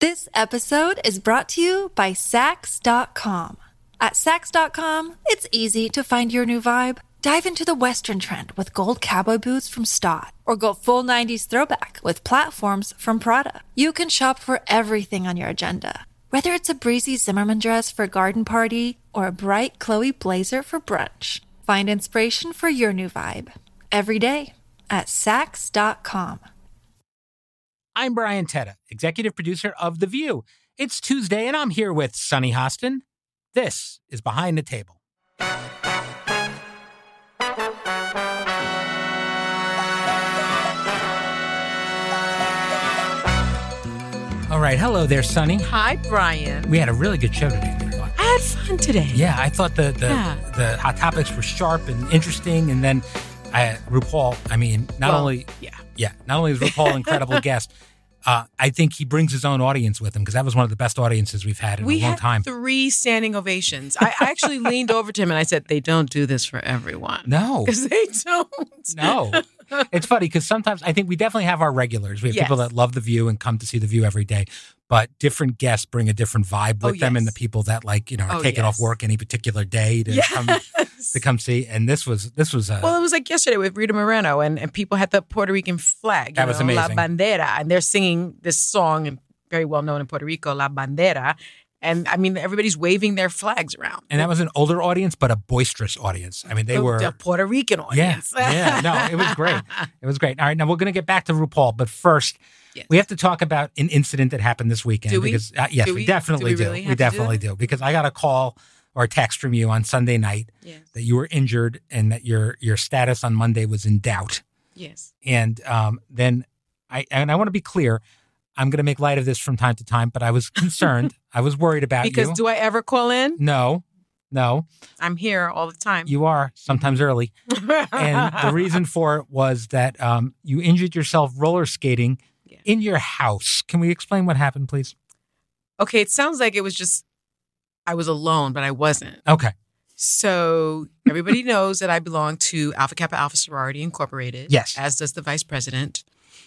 This episode is brought to you by Sax.com. At Sax.com, it's easy to find your new vibe. Dive into the Western trend with gold cowboy boots from Stott, or go full 90s throwback with platforms from Prada. You can shop for everything on your agenda, whether it's a breezy Zimmermann dress for a garden party or a bright Chloe blazer for brunch. Find inspiration for your new vibe every day at Sax.com. I'm Brian Tetta, executive producer of The View. It's Tuesday, and I'm here with Sunny Hostin. This is Behind the Table. All right, hello there, Sunny. Hi, Brian. We had a really good show today. I had fun today. Yeah, I thought the hot topics were sharp and interesting, and then RuPaul. I mean, not only is RuPaul an incredible guest, I think he brings his own audience with him because that was one of the best audiences we've had in a long time. We had 3 standing ovations. I actually leaned over to him and I said, "They don't do this for everyone." No, because they don't. No. It's funny because sometimes I think we definitely have our regulars. We have people that love The View and come to see The View every day, but different guests bring a different vibe with them, and the people that are taking off work any particular day to come see. And this was well, it was like yesterday with Rita Moreno, and people had the Puerto Rican flag. That was amazing. La Bandera, and they're singing this song, very well known in Puerto Rico, La Bandera. And I mean, everybody's waving their flags around. And that was an older audience, but a boisterous audience. I mean, they were a Puerto Rican audience. Yeah. No, it was great. It was great. All right, now we're going to get back to RuPaul, but first, we have to talk about an incident that happened this weekend. Do we? Because, yes, we definitely do. Really we definitely do because I got a call or a text from you on Sunday night that you were injured and that your status on Monday was in doubt. Yes. And then I want to be clear. I'm going to make light of this from time to time, but I was concerned. I was worried about because do I ever call in? No. I'm here all the time. You are, sometimes early. And the reason for it was that you injured yourself roller skating in your house. Can we explain what happened, please? Okay, it sounds like it was just I was alone, but I wasn't. Okay. So everybody knows that I belong to Alpha Kappa Alpha Sorority Incorporated. Yes. As does the vice president.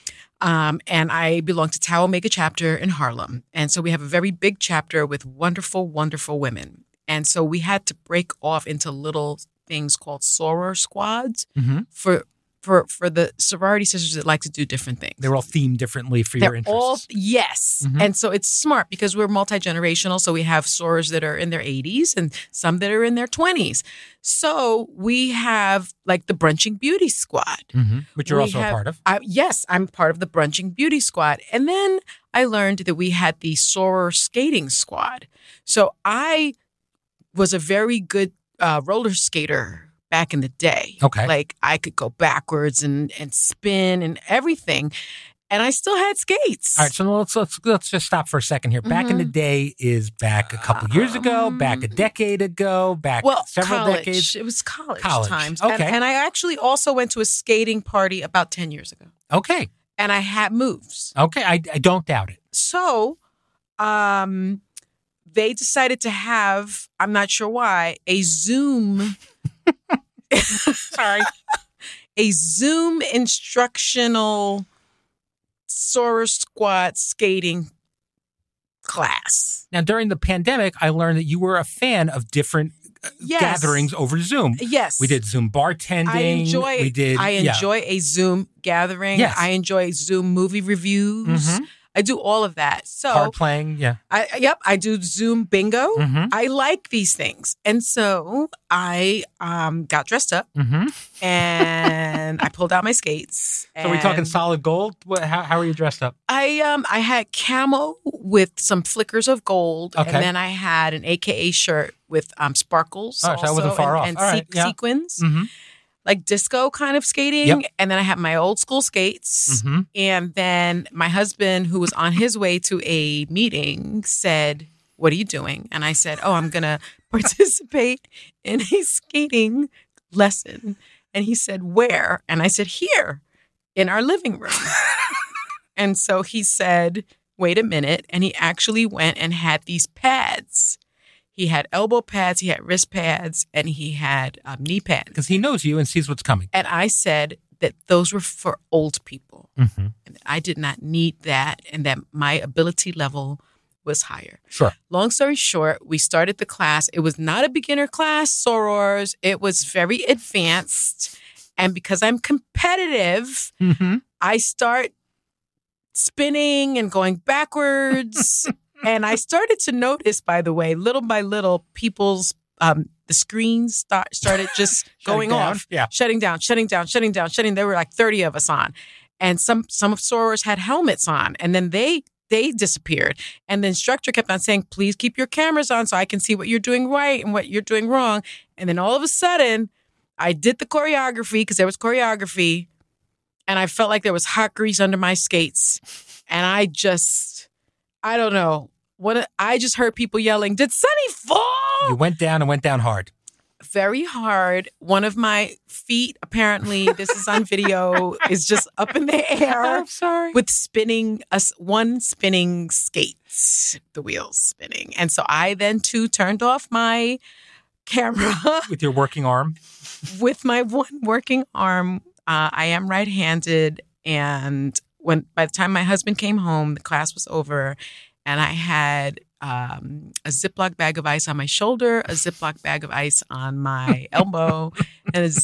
And I belong to Tau Omega chapter in Harlem. And so we have a very big chapter with wonderful, wonderful women. And so we had to break off into little things called soror squads for the sorority sisters that like to do different things. They're all themed differently for your interests. Yes. And so it's smart because we're multi-generational. So we have sorors that are in their 80s and some that are in their 20s. So we have like the Brunching Beauty Squad. Which you're also a part of. Yes, I'm part of the Brunching Beauty Squad. And then I learned that we had the soror skating squad. So I was a very good roller skater back in the day. Okay. Like I could go backwards and spin and everything. And I still had skates. All right, so let's just stop for a second here. Back in the day is back a couple years ago, back a decade ago, several decades. It was college times. Okay. And I actually also went to a skating party about 10 years ago. Okay. And I had moves. Okay, I don't doubt it. So, they decided to have, I'm not sure why, a Zoom instructional soror squad skating class. Now, during the pandemic, I learned that you were a fan of different gatherings over Zoom. Yes. We did Zoom bartending. I enjoy a Zoom gathering. Yes. I enjoy Zoom movie reviews. I do all of that. So card playing, I do Zoom bingo. I like these things. And so I got dressed up and I pulled out my skates. So are we talking solid gold? How are you dressed up? I had camo with some flickers of gold. Okay. And then I had an AKA shirt with sparkles. Oh, so I wasn't far off. And all right. sequins. Like disco kind of skating. Yep. And then I had my old school skates. And then my husband, who was on his way to a meeting, said, "What are you doing?" And I said, "Oh, I'm going to participate in a skating lesson." And he said, "Where?" And I said, "Here, in our living room." And so he said, "Wait a minute." And he actually went and had these pads. He had elbow pads, he had wrist pads, and he had knee pads. Because he knows you and sees what's coming. And I said, that those were for old people. And I did not need that, and that my ability level was higher. Sure. Long story short, we started the class. It was not a beginner class, sorors. It was very advanced. And because I'm competitive, I start spinning and going backwards. And I started to notice, by the way, little by little, people's the screens started just going off, shutting down. There were like 30 of us on, and some of sorors had helmets on, and then they disappeared. And the instructor kept on saying, "Please keep your cameras on so I can see what you're doing right and what you're doing wrong." And then all of a sudden, I did the choreography because there was choreography, and I felt like there was hot grease under my skates, and I don't know. I just heard people yelling, "Did Sunny fall?" You went down and went down hard. Very hard. One of my feet, apparently, this is on video, is just up in the air. I'm sorry. With spinning skates, the wheels spinning. And so I then too turned off my camera. With your working arm? With my one working arm. I am right-handed. And by the time my husband came home, the class was over. And I had a Ziploc bag of ice on my shoulder, a Ziploc bag of ice on my elbow, and a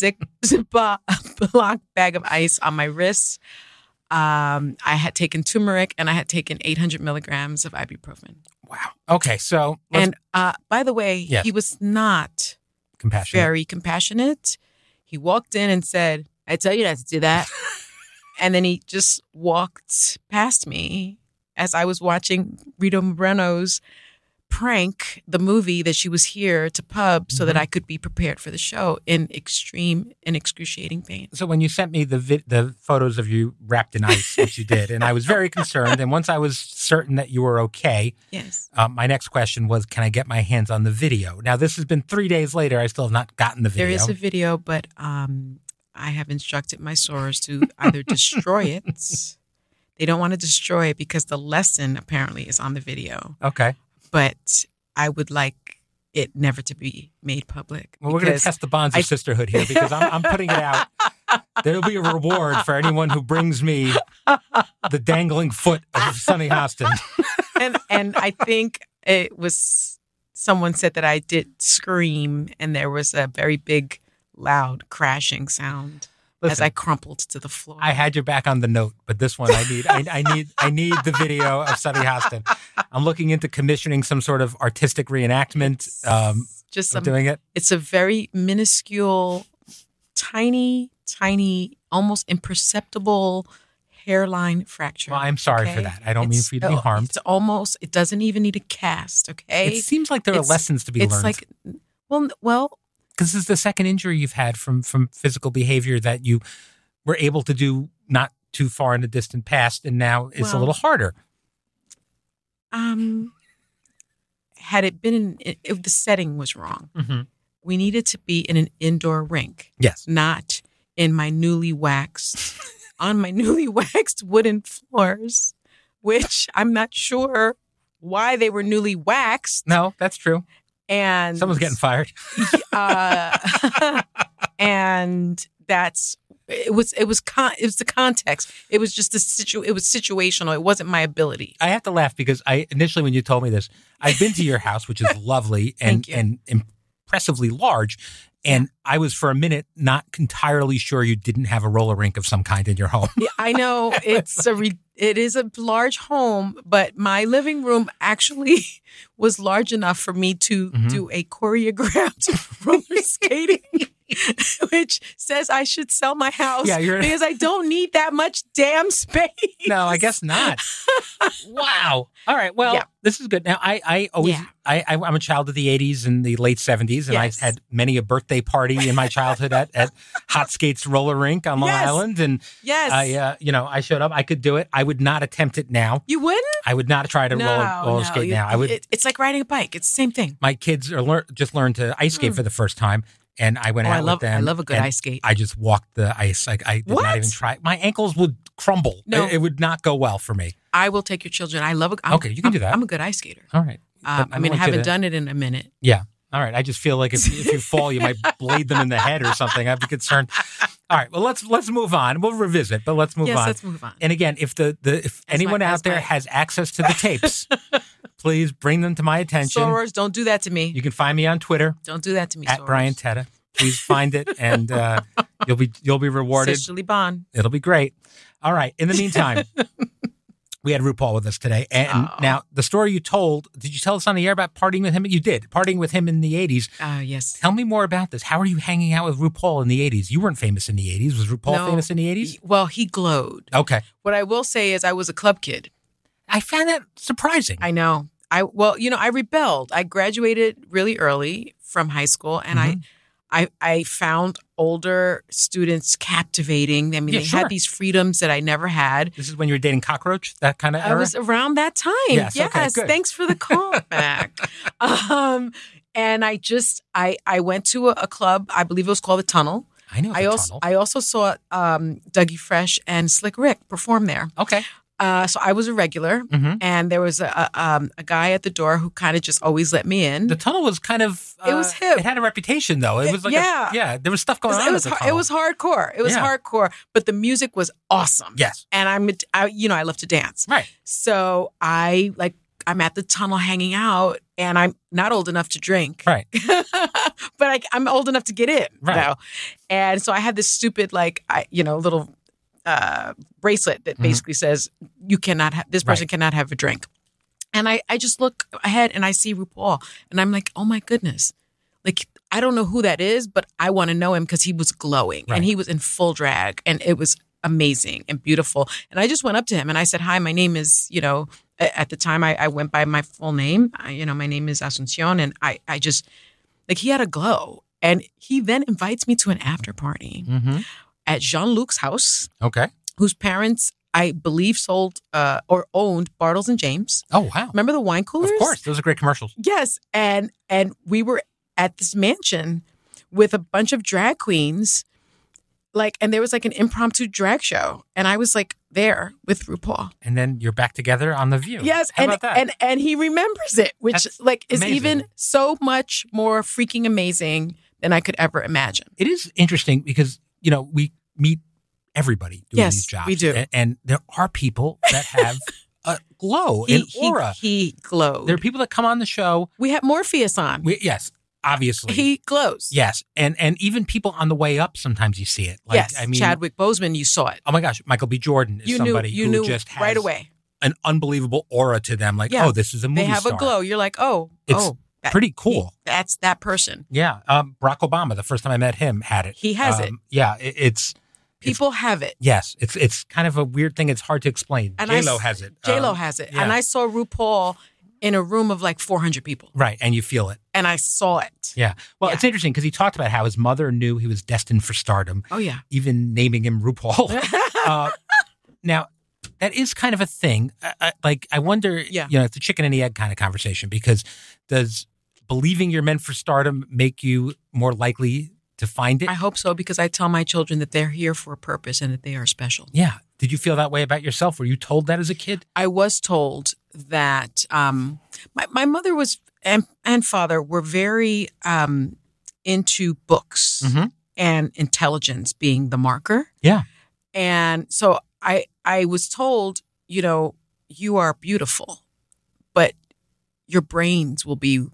Ziploc bag of ice on my wrist. I had taken turmeric, and I had taken 800 milligrams of ibuprofen. Wow. Okay, so... And by the way, he was not very compassionate. He walked in and said, "I tell you not to do that." And then he just walked past me as I was watching Rita Moreno's prank, the movie, that she was here to pub so that I could be prepared for the show in extreme and excruciating pain. So when you sent me the photos of you wrapped in ice, which you did, and I was very concerned, and once I was certain that you were okay, my next question was, can I get my hands on the video? Now, this has been 3 days later. I still have not gotten the video. There is a video, but I have instructed my sorors to either destroy it. They don't want to destroy it because the lesson apparently is on the video. Okay. But I would like it never to be made public. Well, we're going to test the bonds of sisterhood here because I'm putting it out. There'll be a reward for anyone who brings me the dangling foot of Sunny Hostin. And I think it was, someone said that I did scream and there was a very big, loud crashing sound. Listen, as I crumpled to the floor. I had your back on the note, but this one I need the video of Sunny Hostin. I'm looking into commissioning some sort of artistic reenactment. Doing it. It's a very minuscule, tiny, almost imperceptible hairline fracture. Well, I'm sorry for that. I don't mean for you to be harmed. It doesn't even need a cast. Okay. It seems like there are lessons to be learned. It's like, well. Because this is the second injury you've had from physical behavior that you were able to do not too far in the distant past, and now it's a little harder. Had it been if the setting was wrong, we needed to be in an indoor rink. Yes. Not in my newly waxed, on my newly waxed wooden floors, which I'm not sure why they were newly waxed. No, that's true. And someone's getting fired. And it was the context. It was just it was situational. It wasn't my ability. I have to laugh because initially when you told me this, I've been to your house, which is lovely and impressively large. And I was for a minute not entirely sure you didn't have a roller rink of some kind in your home. Yeah, I know it is a large home, but my living room actually was large enough for me to do a choreographed roller skating, which says I should sell my house because I don't need that much damn space. No, I guess not. Wow. All right. Well, this is good. Now, I'm a child of the 80s and the late 70s, and I had many a birthday party in my childhood at Hot Skates Roller Rink on Long Island. And I showed up. I could do it. I would not attempt it now. You wouldn't? I would not try to roller skate now. I would. It's like riding a bike. It's the same thing. My kids just learned to ice skate for the first time. And I went out with them. I love a good ice skate. I just walked the ice. Like I did not even try. My ankles would crumble. No. It would not go well for me. I will take your children. Okay, you can do that. I'm a good ice skater. All right. I haven't done it in a minute. Yeah. All right. I just feel like if you fall, you might blade them in the head or something. I'd be concerned. All right. Well, let's move on. We'll revisit, but let's move on. Yes, let's move on. And again, if anyone out there has access to the tapes, please bring them to my attention. Sorors, don't do that to me. You can find me on Twitter. Don't do that to me, at Sorors. Brian Teta. Please find it, and you'll be rewarded. Officially bond. It'll be great. All right. In the meantime, we had RuPaul with us today. And now the story you told, did you tell us on the air about partying with him? You did. Partying with him in the 80s. Yes. Tell me more about this. How are you hanging out with RuPaul in the 80s? You weren't famous in the 80s. Was RuPaul famous in the 80s? Well, he glowed. Okay. What I will say is I was a club kid. I found that surprising. I know. I rebelled. I graduated really early from high school, and I found older students captivating. I mean, they had these freedoms that I never had. This is when you were dating Cockroach, that kind of era? I was around that time. Yes. Okay, good. Thanks for the call back. And I went to a club. I believe it was called the Tunnel. I know the Tunnel. I also saw Dougie Fresh and Slick Rick perform there. Okay. So I was a regular, and there was a guy at the door who kind of just always let me in. The Tunnel was kind of... it was hip. It had a reputation, though. It was like there was stuff going on. It was hardcore. It was hardcore, but the music was awesome. Yes. And I love to dance. Right. So I'm at the Tunnel hanging out, and I'm not old enough to drink. Right. But I'm old enough to get in. Right. Now. And so I had this stupid, little... bracelet that basically says this person cannot have a drink. And I just look ahead and I see RuPaul and I'm like, oh my goodness. Like, I don't know who that is, but I want to know him because he was glowing and he was in full drag and it was amazing and beautiful. And I just went up to him and I said, hi, my name is, at the time I went by my full name. My name is Asuncion, and I just, he had a glow. And he then invites me to an after party. At Jean-Luc's house. Okay. Whose parents, I believe, sold or owned Bartles and James. Oh, wow. Remember the wine coolers? Of course. Those are great commercials. Yes. And we were at this mansion with a bunch of drag queens. And there was an impromptu drag show. And I was there with RuPaul. And then you're back together on The View. Yes. How about that? And he remembers it, which is amazing. Even so much more freaking amazing than I could ever imagine. It is interesting because we meet everybody doing these jobs. We do. And there are people that have a glow, an aura. He glowed. There are people that come on the show. We had Morpheus on. Yes, obviously. He glows. Yes. And even people on the way up, sometimes you see it. Chadwick Boseman, you saw it. Oh my gosh, Michael B. Jordan is somebody who knew just has right away. An unbelievable aura to them. This is a movie star. They have a glow. You're like, pretty cool. That's that person. Yeah. Barack Obama, the first time I met him, had it. He has it. Yeah. It's people have it. Yes. It's kind of a weird thing. It's hard to explain. And J-Lo has it. J-Lo has it. Yeah. And I saw RuPaul in a room of 400 people. Right. And you feel it. And I saw it. Yeah. Well, it's interesting because he talked about how his mother knew he was destined for stardom. Oh, yeah. Even naming him RuPaul. Now, that is kind of a thing. I wonder, it's a chicken and the egg kind of conversation, because does believing you're meant for stardom make you more likely to find it? I hope so, because I tell my children that they're here for a purpose and that they are special. Yeah. Did you feel that way about yourself? Were you told that as a kid? I was told that my mother was and father were very into books and intelligence being the marker. Yeah. And so I was told, you are beautiful, but your brains will be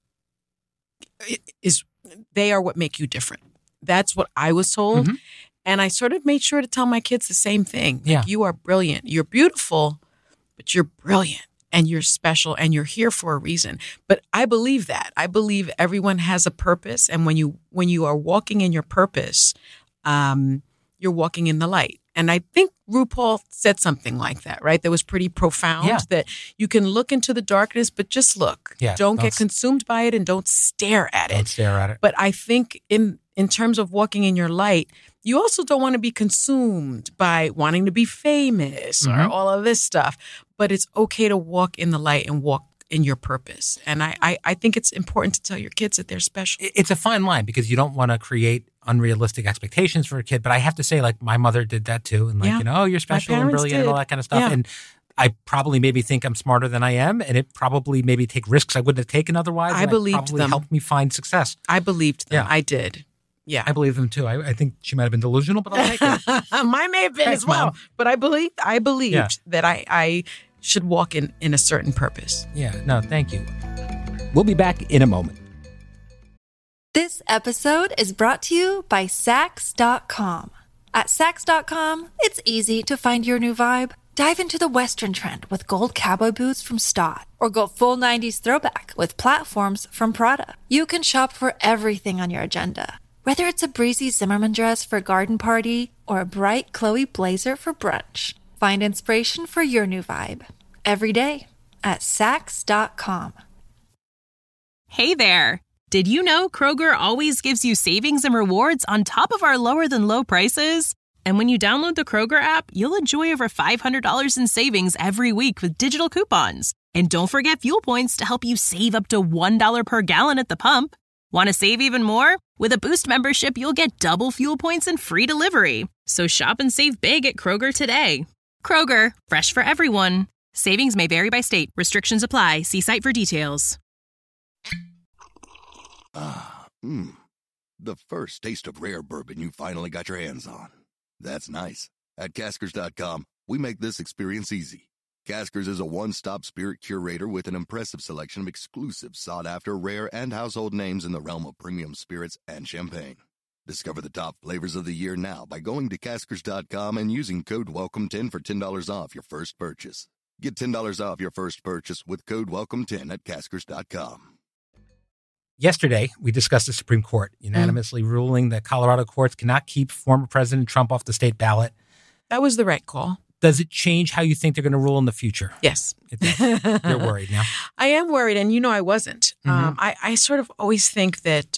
they are what make you different. That's what I was told. And I sort of made sure to tell my kids the same thing. You are brilliant. You're beautiful, but you're brilliant and you're special and you're here for a reason. But I believe that. I believe everyone has a purpose. And when you are walking in your purpose, you're walking in the light. And I think RuPaul said something like that, right? That was pretty profound, that you can look into the darkness, but just look. Yeah, don't get consumed by it and don't stare at it. Don't stare at it. But I think in terms of walking in your light, you also don't want to be consumed by wanting to be famous or all of this stuff. But it's okay to walk in the light and walk in your purpose. And I think it's important to tell your kids that they're special. It's a fine line, because you don't want to create unrealistic expectations for a kid. But I have to say, my mother did that too. And you're special and brilliant and all that kind of stuff. Yeah. And I probably maybe think I'm smarter than I am. And it probably maybe take risks I wouldn't have taken otherwise. I believed them. It probably helped me find success. I believed them. I did. Yeah. I believe them too. I think she might have been delusional, but I'll take it. Mine may have been as well. Mom. But I believed that I should walk in a certain purpose. Yeah. No, thank you. We'll be back in a moment. This episode is brought to you by Saks.com. At Saks.com, it's easy to find your new vibe. Dive into the Western trend with gold cowboy boots from Stott, or go full 90s throwback with platforms from Prada. You can shop for everything on your agenda, whether it's a breezy Zimmermann dress for a garden party or a bright Chloe blazer for brunch. Find inspiration for your new vibe every day at Saks.com. Hey there! Did you know Kroger always gives you savings and rewards on top of our lower-than-low prices? And when you download the Kroger app, you'll enjoy over $500 in savings every week with digital coupons. And don't forget fuel points to help you save up to $1 per gallon at the pump. Want to save even more? With a Boost membership, you'll get double fuel points and free delivery. So shop and save big at Kroger today. Kroger, fresh for everyone. Savings may vary by state. Restrictions apply. See site for details. The first taste of rare bourbon you finally got your hands on. That's nice. At Caskers.com, we make this experience easy. Caskers is a one-stop spirit curator with an impressive selection of exclusive, sought-after, rare, and household names in the realm of premium spirits and champagne. Discover the top flavors of the year now by going to Caskers.com and using code WELCOME10 for $10 off your first purchase. Get $10 off your first purchase with code WELCOME10 at Caskers.com. Yesterday, we discussed the Supreme Court unanimously ruling that Colorado courts cannot keep former President Trump off the state ballot. That was the right call. Does it change how you think they're going to rule in the future? Yes. You're worried now. I am worried, and I wasn't. I sort of always think that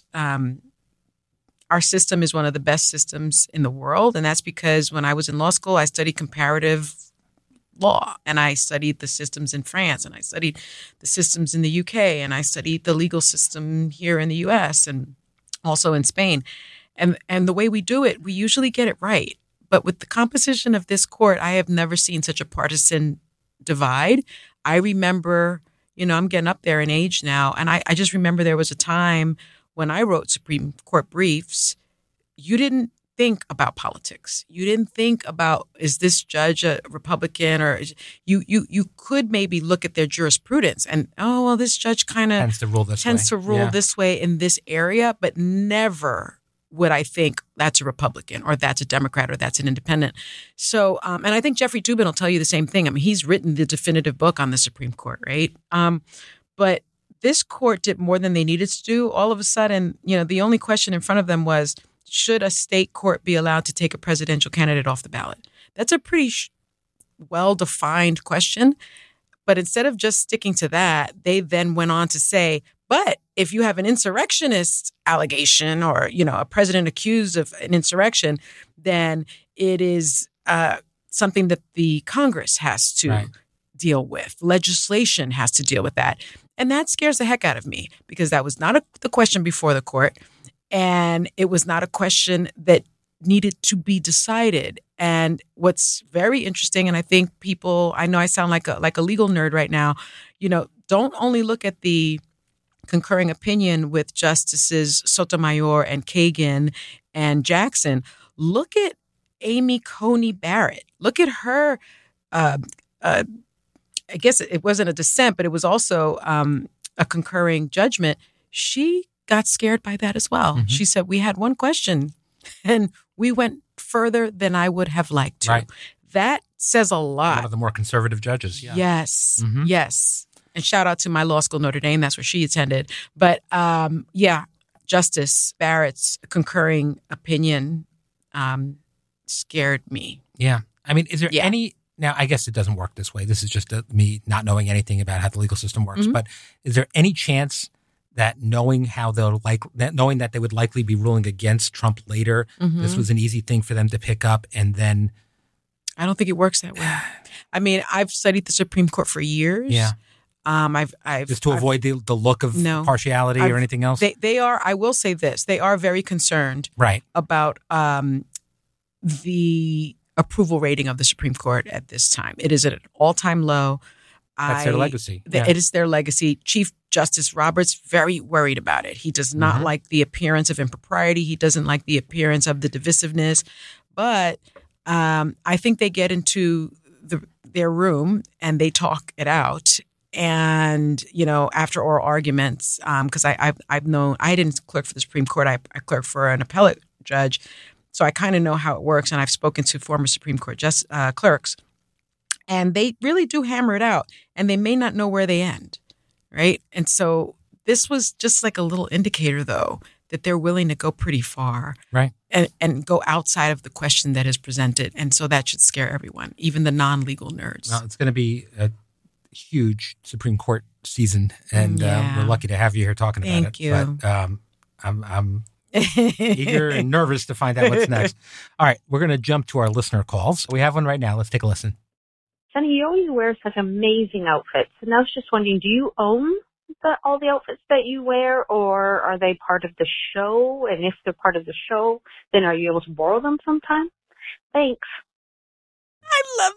our system is one of the best systems in the world, and that's because when I was in law school, I studied comparative law, and I studied the systems in France, and I studied the systems in the UK, and I studied the legal system here in the US and also in Spain. And the way we do it, we usually get it right. But with the composition of this court, I have never seen such a partisan divide. I remember, I'm getting up there in age now, and I just remember there was a time when I wrote Supreme Court briefs, you didn't think about politics. You didn't think about, is this judge a Republican, or you could maybe look at their jurisprudence and, this judge kind of tends to rule this way in this area, but never would I think that's a Republican or that's a Democrat or that's an independent. So, and I think Jeffrey Toobin will tell you the same thing. I mean, he's written the definitive book on the Supreme Court, right? But this court did more than they needed to do. All of a sudden, the only question in front of them was, should a state court be allowed to take a presidential candidate off the ballot? That's a pretty well-defined question. But instead of just sticking to that, they then went on to say, but if you have an insurrectionist allegation or, a president accused of an insurrection, then it is something that the Congress has to deal with. Legislation has to deal with that. And that scares the heck out of me because that was not the question before the court. And it was not a question that needed to be decided. And what's very interesting, and I think I know I sound like a legal nerd right now, don't only look at the concurring opinion with Justices Sotomayor and Kagan and Jackson. Look at Amy Coney Barrett. Look at her. I guess it wasn't a dissent, but it was also a concurring judgment. She got scared by that as well. Mm-hmm. She said, we had one question and we went further than I would have liked to. Right. That says a lot. One of the more conservative judges. Yeah. Yes. Mm-hmm. Yes. And shout out to my law school, Notre Dame. That's where she attended. But Justice Barrett's concurring opinion scared me. Yeah. I mean, is there any, now I guess it doesn't work this way. This is just me not knowing anything about how the legal system works. Mm-hmm. But is there any chance that knowing that they would likely be ruling against Trump later, this was an easy thing for them to pick up, and then I don't think it works that way. I mean, I've studied the Supreme Court for years. Yeah. I've just to avoid the look of partiality or anything else. They are. I will say this: they are very concerned, about the approval rating of the Supreme Court at this time. It is at an all-time low. That's their legacy. It is their legacy. Chief Justice Roberts, very worried about it. He does not like the appearance of impropriety. He doesn't like the appearance of the divisiveness. But I think they get into their room and they talk it out. And, after oral arguments, because I've known, I didn't clerk for the Supreme Court. I clerked for an appellate judge. So I kind of know how it works. And I've spoken to former Supreme Court clerks. And they really do hammer it out. And they may not know where they end. Right. And so this was just like a little indicator, though, that they're willing to go pretty far. Right. And go outside of the question that is presented. And so that should scare everyone, even the non-legal nerds. Well, it's going to be a huge Supreme Court season. And we're lucky to have you here talking about it. Thank you. But I'm eager and nervous to find out what's next. All right. We're going to jump to our listener calls. We have one right now. Let's take a listen. Sonny, you always wear such amazing outfits. And I was just wondering, do you own all the outfits that you wear, or are they part of the show? And if they're part of the show, then are you able to borrow them sometime? Thanks. I love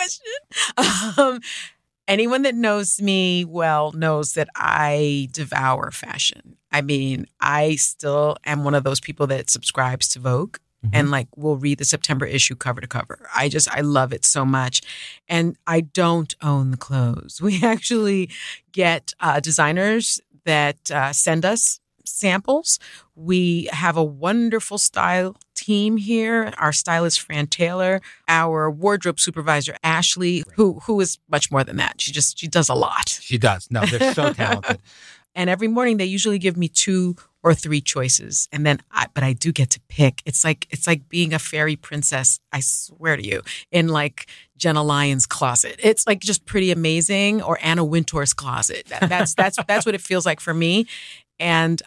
that question. Anyone that knows me well knows that I devour fashion. I mean, I still am one of those people that subscribes to Vogue. And we'll read the September issue cover to cover. I love it so much. And I don't own the clothes. We actually get designers that send us samples. We have a wonderful style team here. Our stylist, Fran Taylor, our wardrobe supervisor, Ashley, who is much more than that. She does a lot. She does. No, they're so talented. And every morning they usually give me 2 or 3 choices. And then but I do get to pick. It's like being a fairy princess, I swear to you, in Jenna Lyon's closet. It's just pretty amazing, or Anna Wintour's closet. That's what it feels like for me. And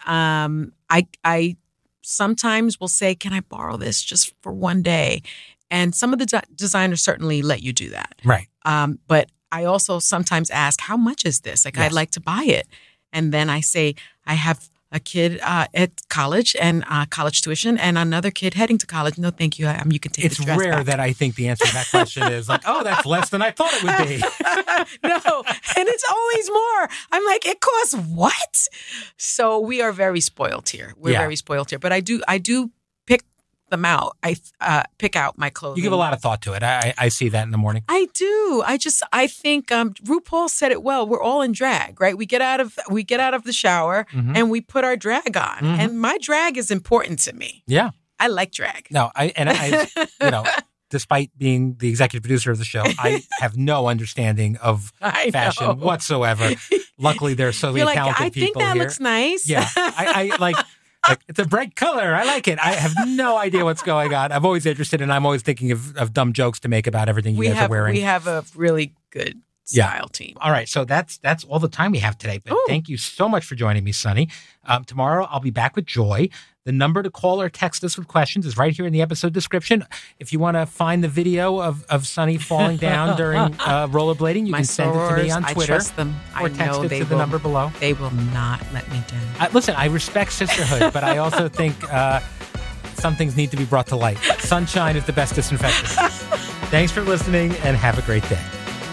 I sometimes will say, can I borrow this just for one day? And some of the designers certainly let you do that. Right. But I also sometimes ask, how much is this? Yes. I'd like to buy it. And then I say, I have a kid at college and college tuition, and another kid heading to college. No, thank you. You can take it's this dress rare back. That I think the answer to that question is oh, that's less than I thought it would be. No, and it's always more. I'm like, it costs what? So we are very spoiled here. We're very spoiled here. But I do pick them out. I pick out my clothing. You give a lot of thought to it. I see that in the morning. I do. I think RuPaul said it well. We're all in drag, right? We get out of the shower and we put our drag on, and my drag is important to me. Yeah, I like drag. No, I despite being the executive producer of the show, I have no understanding of fashion whatsoever. Luckily, there are so many talented people here. I think that looks nice. Yeah, I like. It's a bright color. I like it. I have no idea what's going on. I'm always interested, and I'm always thinking of dumb jokes to make about everything you guys are wearing. We have a really good style team. All right, so that's all the time we have today. But thank you so much for joining me, Sonny. Tomorrow I'll be back with Joy. The number to call or text us with questions is right here in the episode description. If you want to find the video of Sonny falling down during rollerblading, you can send it to me on Twitter. I trust them. Or text it to the number below. They will not let me down. Listen, I respect sisterhood, but I also think some things need to be brought to light. Sunshine is the best disinfectant. Thanks for listening, and have a great day.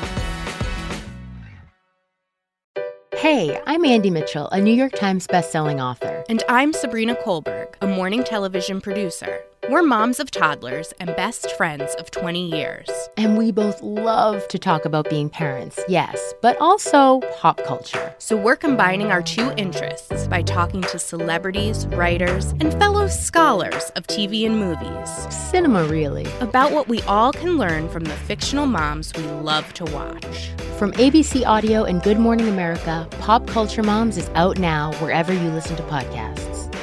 Hey, I'm Andy Mitchell, a New York Times bestselling author. And I'm Sabrina Kohlberg, a morning television producer. We're moms of toddlers and best friends of 20 years. And we both love to talk about being parents, yes, but also pop culture. So we're combining our 2 interests by talking to celebrities, writers, and fellow scholars of TV and movies. Cinema, really. About what we all can learn from the fictional moms we love to watch. From ABC Audio and Good Morning America, Pop Culture Moms is out now wherever you listen to podcasts.